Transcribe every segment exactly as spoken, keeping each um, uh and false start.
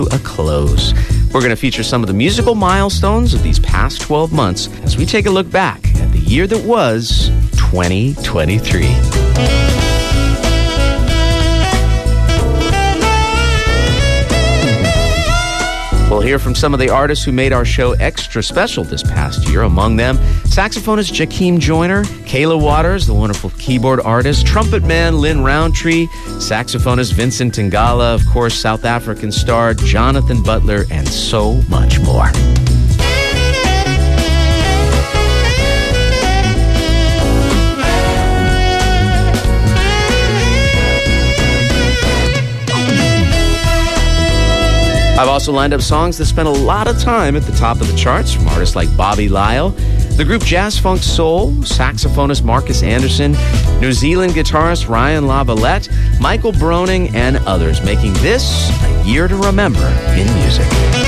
a close. We're going to feature some of the musical milestones of these past twelve months as we take a look back at the year that was twenty twenty-three. We'll hear from some of the artists who made our show extra special this past year. Among them, saxophonist Jakeem Joyner, Kayla Waters, the wonderful keyboard artist, trumpet man Lynn Roundtree, saxophonist Vincent Tingala, of course, South African star Jonathan Butler, and so much more. I've also lined up songs that spent a lot of time at the top of the charts from artists like Bobby Lyle, the group Jazz Funk Soul, saxophonist Marcus Anderson, New Zealand guitarist Ryan LaVallette, Michael Broning, and others, making this a year to remember in music.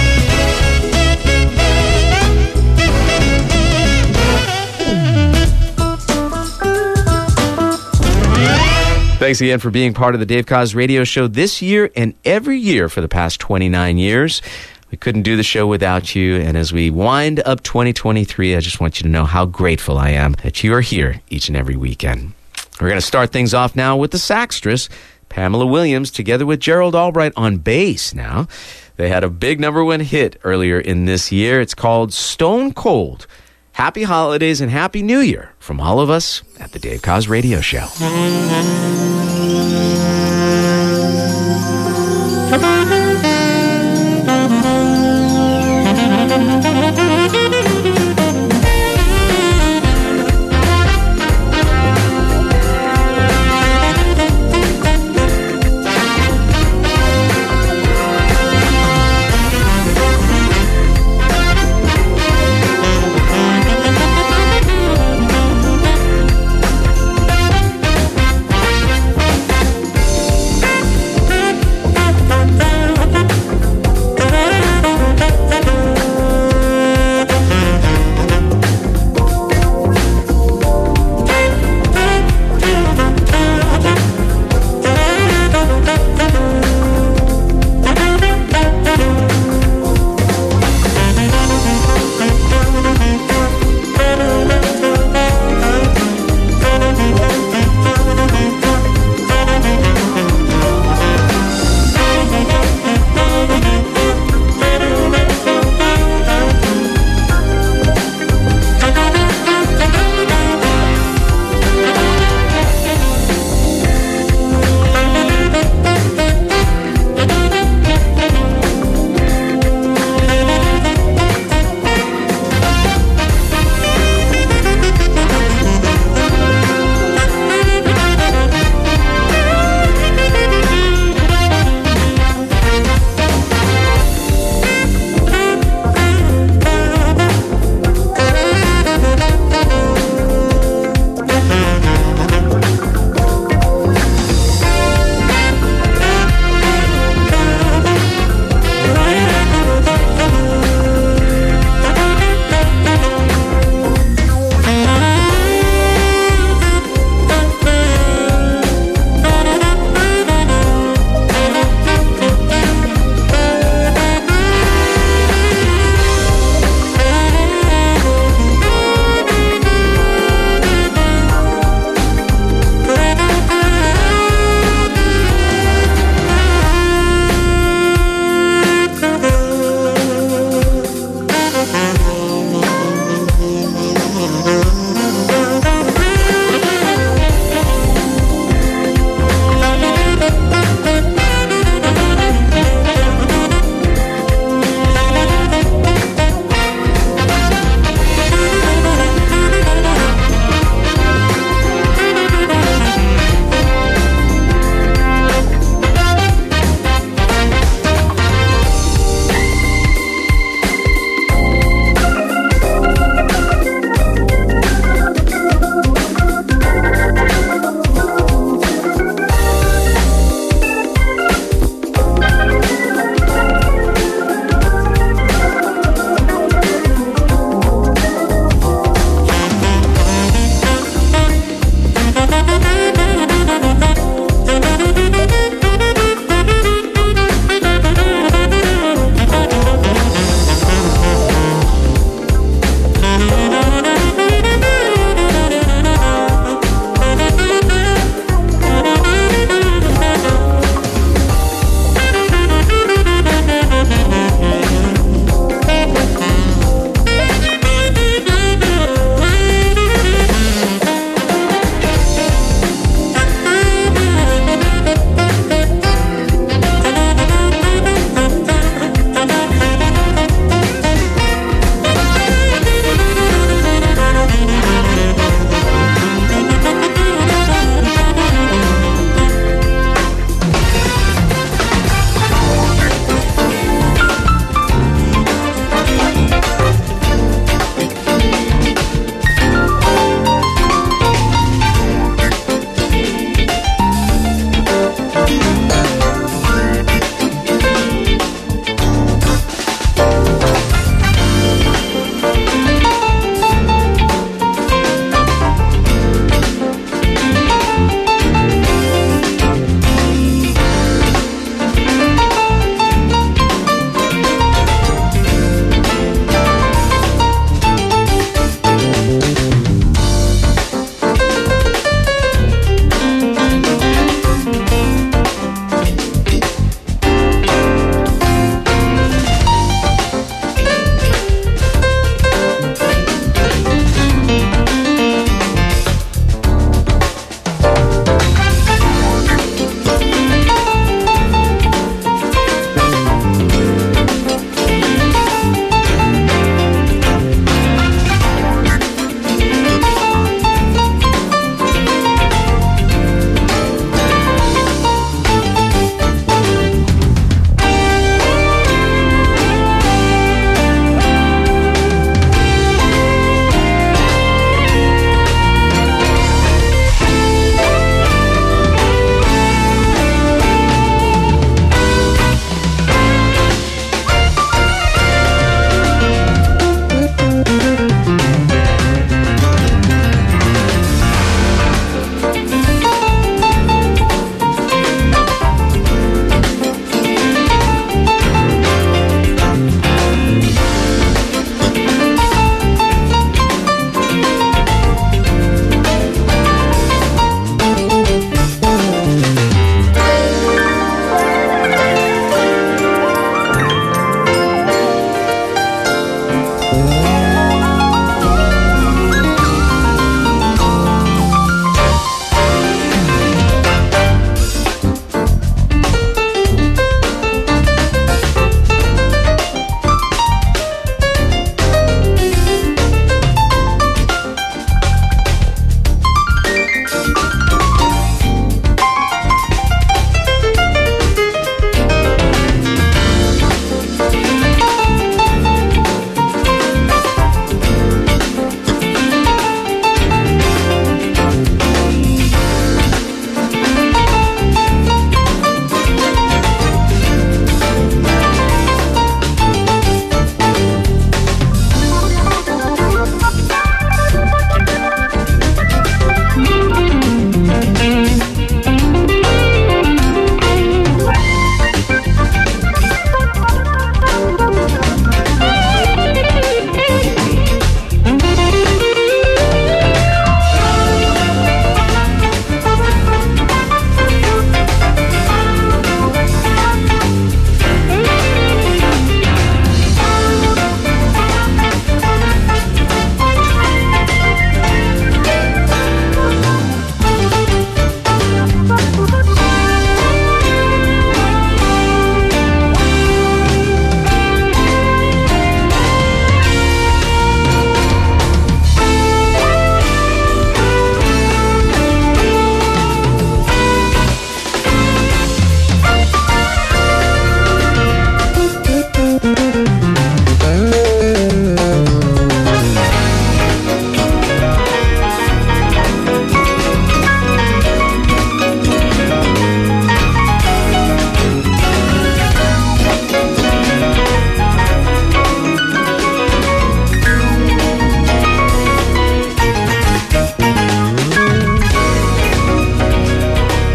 Thanks again for being part of the Dave Koz Radio Show this year and every year for the past twenty-nine years. We couldn't do the show without you, and as we wind up twenty twenty-three, I just want you to know how grateful I am that you are here each and every weekend. We're going to start things off now with the saxtress, Pamela Williams, together with Gerald Albright on bass now. They had a big number one hit earlier in this year. It's called Stone Cold. Happy holidays and Happy New Year from all of us at the Dave Koz Radio Show.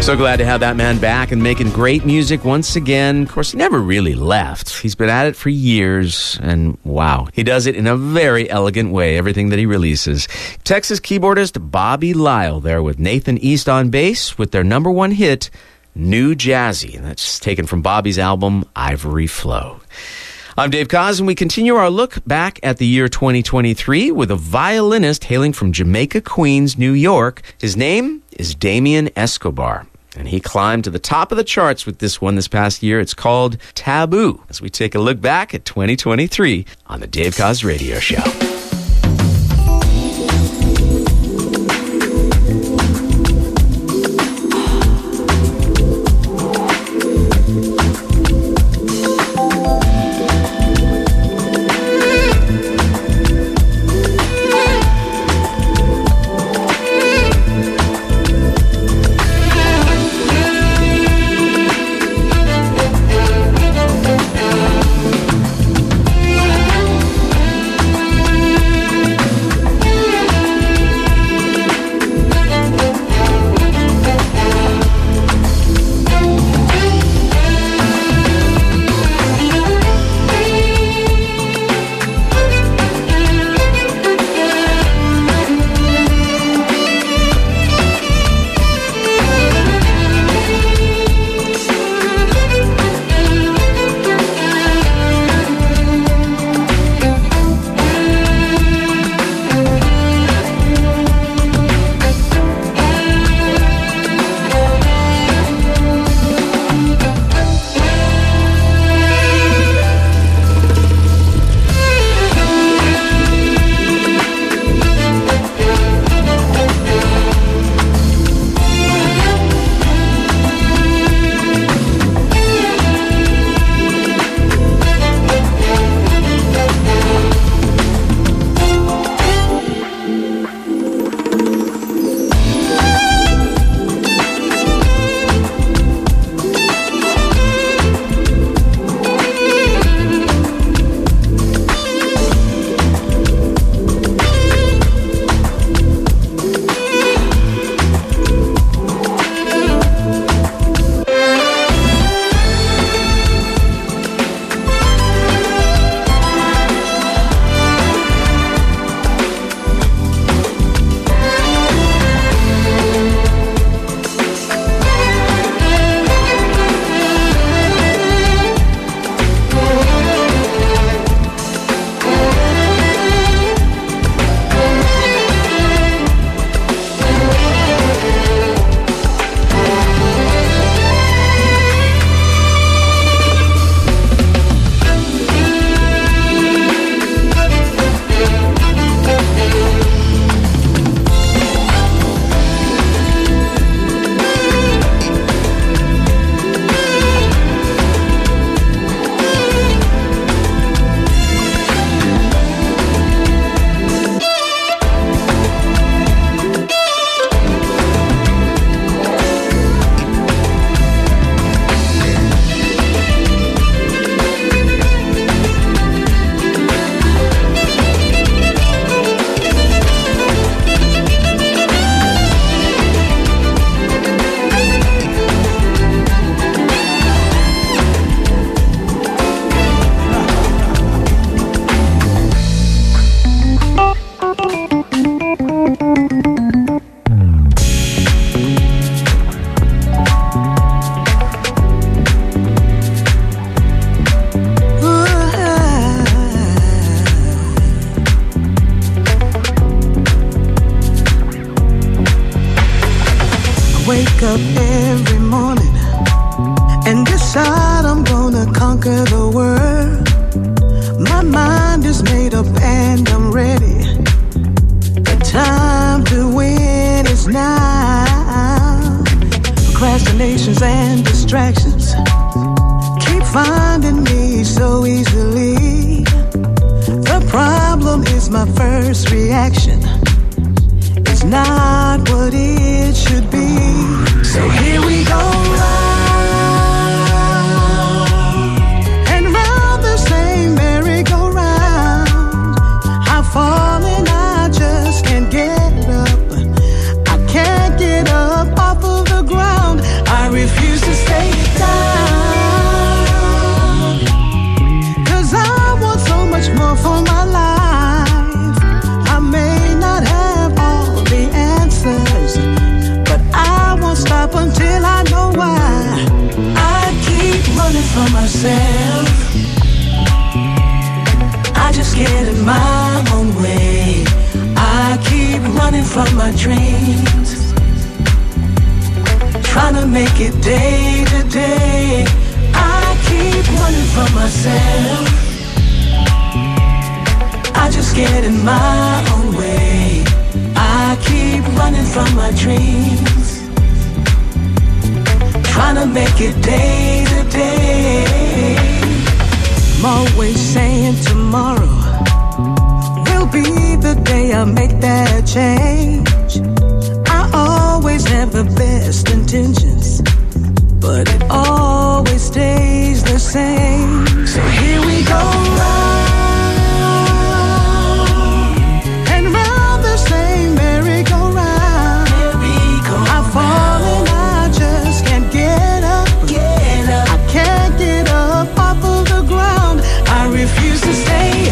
So glad to have that man back and making great music once again. Of course, he never really left. He's been at it for years, and wow, he does it in a very elegant way, everything that he releases. Texas keyboardist Bobby Lyle there with Nathan East on bass with their number one hit, New Jazzy. And that's taken from Bobby's album, Ivory Flow. I'm Dave Koz, and we continue our look back at the year twenty twenty-three with a violinist hailing from Jamaica, Queens, New York. His name is Damien Escobar, and he climbed to the top of the charts with this one this past year. It's called Taboo, as we take a look back at twenty twenty-three on the Dave Koz Radio Show. wake up every morning and decide I'm gonna conquer the world. My mind is made up and I'm ready. The time to win is now. Procrastinations and distractions keep finding me so easily. The problem is my first reaction is not what it should be. So here we go round and round the same merry-go-round. I've fallen, I just can't get up. I can't get up off of the ground. myself. I just get in my own way. I keep running from my dreams, trying to make it day to day. I keep running from myself. I just get in my own way. I keep running from my dreams, trying to make it day to day. I'm always saying tomorrow will be the day I make that change. I always have the best intentions, but it always stays the same. So here we go, round and round the same merry-go-round. I fall and I just can't get up. Get up. I can't get up off of the ground. I refuse to stay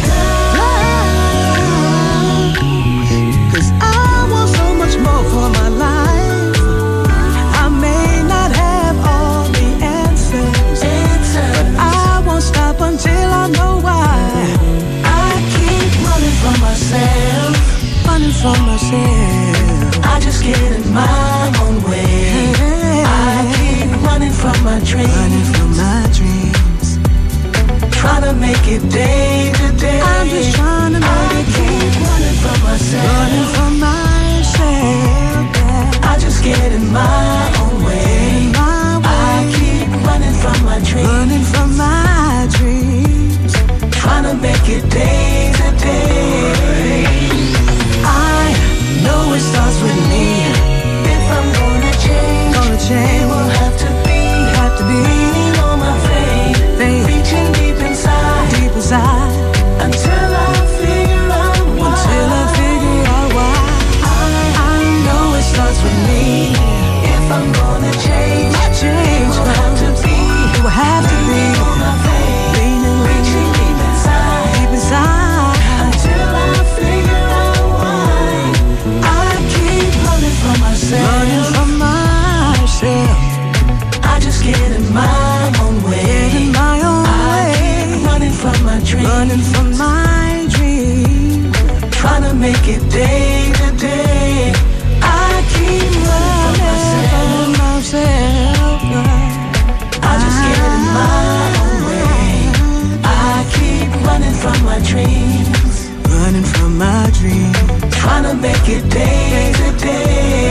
down, 'cause I want so much more for my life. I may not have all the answers, but I won't stop until I know why. I keep running from myself, running from myself. I just get in my own way. I keep running from my dreams, running from my dreams, trying to make it day to day. I'm just trying to make I it keep day. Running from myself, running from myself. Yeah. I just get in my own way. My way. I keep running from my dreams, running from my dreams, trying to make it day to day. I know it starts with me. If I'm gonna change, gonna change, it will have to be, have to be leaning on my faith, faith, reaching deep inside, deep inside, until I figure out why. Until I figure out why. I, I know it starts with me. If I'm gonna change, change, it will have to be, it will have to be on my faith, leaning, reaching deep inside, deep inside, until I figure out why. I keep running from myself, running from myself. I just get in my own way, get in my own I way. Keep running from my dreams, running from my dreams, trying to make it day to day. I keep running from myself. I just get in my own way. I keep running from my dreams, running from my dreams, trying to make it day to day.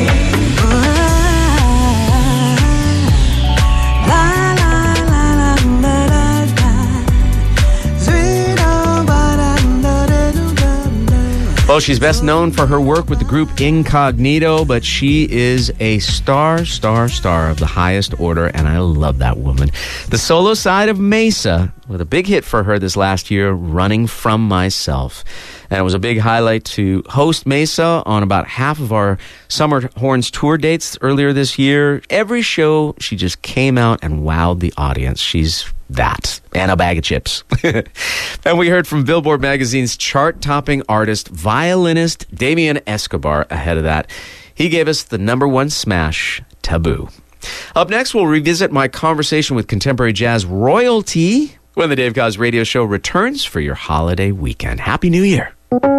Well, she's best known for her work with the group Incognito, but she is a star, star, star of the highest order, and I love that woman. The solo side of Mesa, with a big hit for her this last year, Running From Myself. And it was a big highlight to host Mesa on about half of our Summer Horns tour dates earlier this year. Every show, she just came out and wowed the audience. She's that, and a bag of chips. And we heard from Billboard Magazine's chart-topping artist, violinist Damian Escobar ahead of that. He gave us the number one smash, Taboo. Up next, we'll revisit my conversation with contemporary jazz royalty when the Dave Koz Radio Show returns for your holiday weekend. Happy New Year.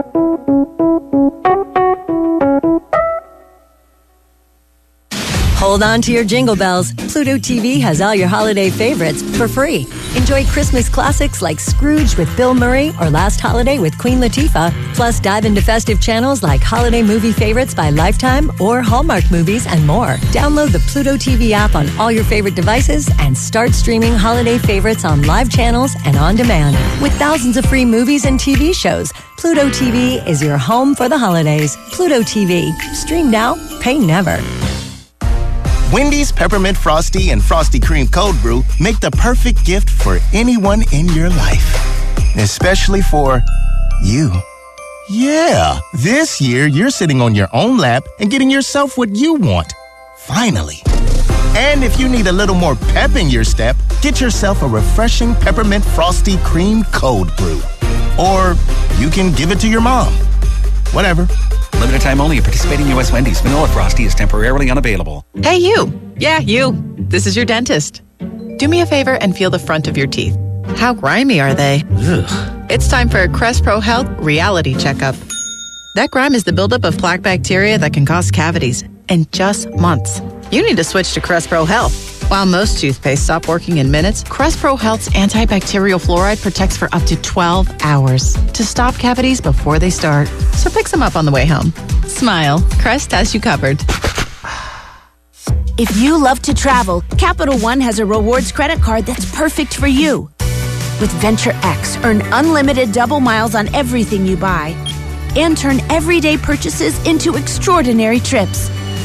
Hold on to your jingle bells. Pluto T V has all your holiday favorites for free. Enjoy Christmas classics like Scrooge with Bill Murray or Last Holiday with Queen Latifah. Plus, dive into festive channels like holiday movie favorites by Lifetime or Hallmark movies and more. Download the Pluto T V app on all your favorite devices and start streaming holiday favorites on live channels and on demand. With thousands of free movies and T V shows, Pluto T V is your home for the holidays. Pluto T V. Stream now, pay never. Wendy's Peppermint Frosty and Frosty Cream Cold Brew make the perfect gift for anyone in your life. Especially for you. Yeah, this year you're sitting on your own lap and getting yourself what you want. Finally. And if you need a little more pep in your step, get yourself a refreshing Peppermint Frosty Cream Cold Brew. Or you can give it to your mom. Whatever. Limited time only at participating U S Wendy's. Vanilla Frosty is temporarily unavailable. Hey, you. Yeah, you. This is your dentist. Do me a favor and feel the front of your teeth. How grimy are they? Ugh. It's time for a Crest Pro Health reality checkup. That grime is the buildup of plaque bacteria that can cause cavities in just months. You need to switch to Crest Pro Health. While most toothpaste stop working in minutes, Crest Pro Health's antibacterial fluoride protects for up to twelve hours to stop cavities before they start. So pick some up on the way home. Smile. Crest has you covered. If you love to travel, Capital One has a rewards credit card that's perfect for you. With Venture X, earn unlimited double miles on everything you buy and turn everyday purchases into extraordinary trips.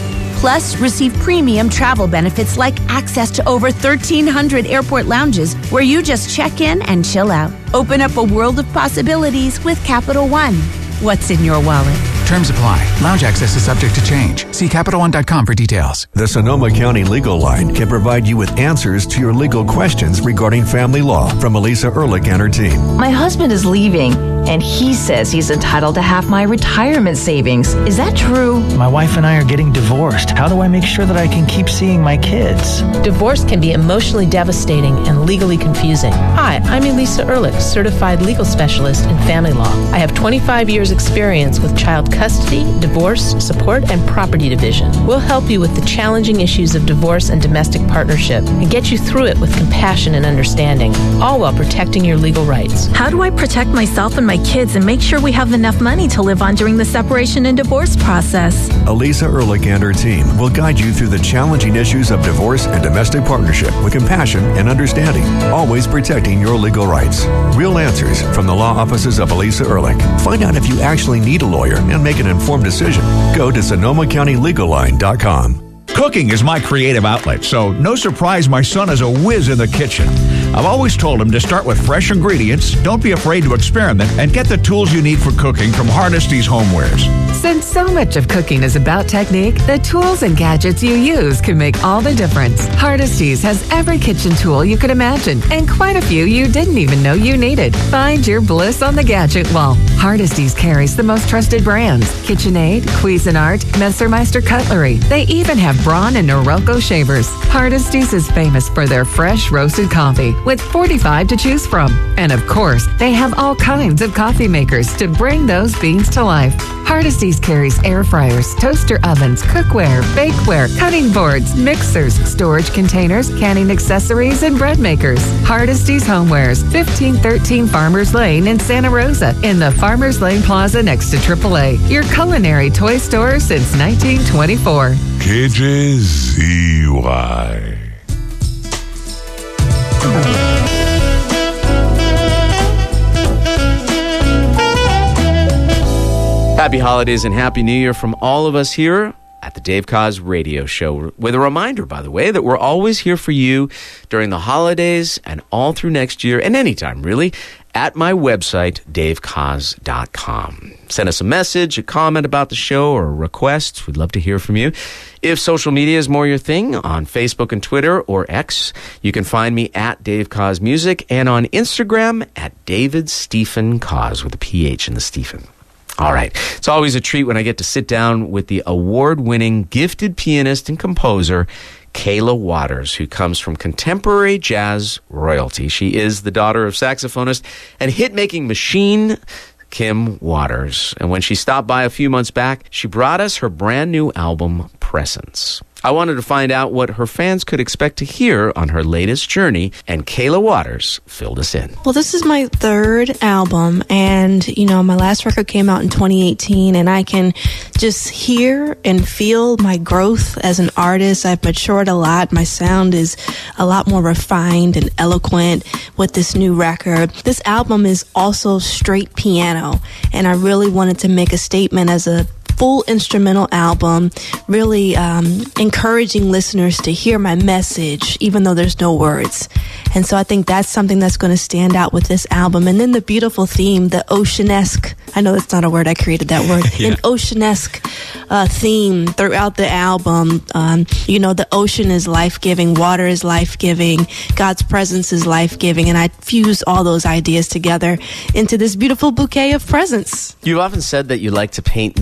Plus, receive premium travel benefits like access to over thirteen hundred airport lounges where you just check in and chill out. Open up a world of possibilities with Capital One. What's in your wallet? Terms apply. Lounge access is subject to change. See Capital One dot com for details. The Sonoma County Legal Line can provide you with answers to your legal questions regarding family law from Elisa Ehrlich and her team. My husband is leaving, and he says he's entitled to half my retirement savings. Is that true? My wife and I are getting divorced. How do I make sure that I can keep seeing my kids? Divorce can be emotionally devastating and legally confusing. Hi, I'm Elisa Ehrlich, certified legal specialist in family law. I have twenty-five years experience with child custody, divorce, support, and property division. We'll help you with the challenging issues of divorce and domestic partnership and get you through it with compassion and understanding, all while protecting your legal rights. How do I protect myself and my kids and make sure we have enough money to live on during the separation and divorce process? Elisa Ehrlich and her team will guide you through the challenging issues of divorce and domestic partnership with compassion and understanding, always protecting your legal rights. Real answers from the law offices of Elisa Ehrlich. Find out if you actually need a lawyer and make an informed decision. Go to Sonoma County Legal Line dot com. Cooking is my creative outlet, so no surprise my son is a whiz in the kitchen. I've always told him to start with fresh ingredients, don't be afraid to experiment, and get the tools you need for cooking from Hardesty's Homewares. Since so much of cooking is about technique, the tools and gadgets you use can make all the difference. Hardesty's has every kitchen tool you could imagine, and quite a few you didn't even know you needed. Find your bliss on the gadget wall. Hardesty's carries the most trusted brands: KitchenAid, Cuisinart, Messermeister Cutlery. They even have Braun and Norelco shavers. Hardesty's is famous for their fresh roasted coffee with forty-five to choose from. And of course, they have all kinds of coffee makers to bring those beans to life. Hardesty's carries air fryers, toaster ovens, cookware, bakeware, cutting boards, mixers, storage containers, canning accessories, and bread makers. Hardesty's Homewares, fifteen thirteen Farmers Lane in Santa Rosa, in the Farmers Lane Plaza next to triple A. Your culinary toy store since nineteen twenty-four. K J Z Y. Happy holidays and Happy New Year from all of us here at the Dave Koz Radio Show. With a reminder, by the way, that we're always here for you during the holidays and all through next year and anytime, really, at my website, dave koz dot com. Send us a message, a comment about the show, or a request. We'd love to hear from you. If social media is more your thing, on Facebook and Twitter or X, you can find me at Dave Koz Music, and on Instagram at David Stephen Koz with a P H in the Stephen. All right. It's always a treat when I get to sit down with the award-winning gifted pianist and composer, Kayla Waters, who comes from contemporary jazz royalty. She is the daughter of saxophonist and hit-making machine Kim Waters. And when she stopped by a few months back, she brought us her brand new album, Presence. I wanted to find out what her fans could expect to hear on her latest journey, and Kayla Waters filled us in. Well, this is my third album, and, you know, my last record came out in twenty eighteen, and I can just hear and feel my growth as an artist. I've matured a lot. My sound is a lot more refined and eloquent with this new record. This album is also straight piano, and I really wanted to make a statement as a full instrumental album, really um, encouraging listeners to hear my message, even though there's no words. And so I think that's something that's going to stand out with this album. And then the beautiful theme, the oceanesque, I know that's not a word, I created that word, yeah. An oceanesque uh, theme throughout the album. Um, you know, the ocean is life-giving, water is life-giving, God's presence is life-giving, and I fuse all those ideas together into this beautiful bouquet of presents. You've often said that you like to paint musical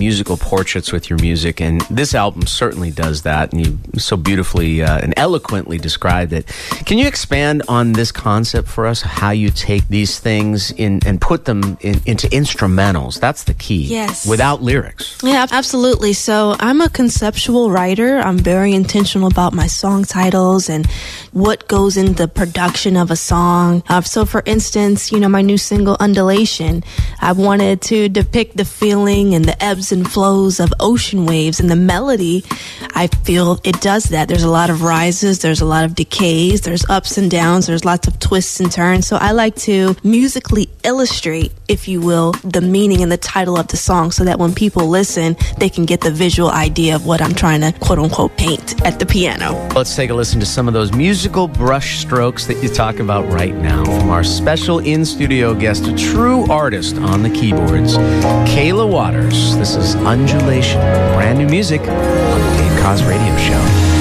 portraits with your music, and this album certainly does that, and you so beautifully uh, and eloquently described it. Can you expand on this concept for us, how you take these things in and put them in, into instrumentals? That's the key. Yes. Without lyrics. Yeah, absolutely. So I'm a conceptual writer. I'm very intentional about my song titles and what goes in the production of a song. Uh, so for instance, you know, my new single, Undulation, I wanted to depict the feeling and the ebbs and flows of ocean waves, and the melody, I feel it does that. There's a lot of rises, there's a lot of decays, there's ups and downs, there's lots of twists and turns. So I like to musically illustrate, if you will, the meaning and the title of the song so that when people listen, they can get the visual idea of what I'm trying to quote unquote paint at the piano. Let's take a listen to some of those musical brush strokes that you talk about right now from our special in-studio guest, a true artist on the keyboards, Kayla Waters. This is Undulation, brand new music on the Dave Koz Radio Show.